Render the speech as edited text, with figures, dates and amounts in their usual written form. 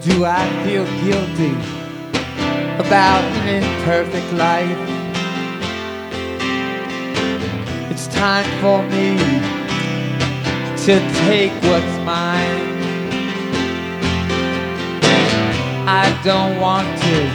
Do I feel guilty about an imperfect life? It's time for me to take what's mine. I don't want to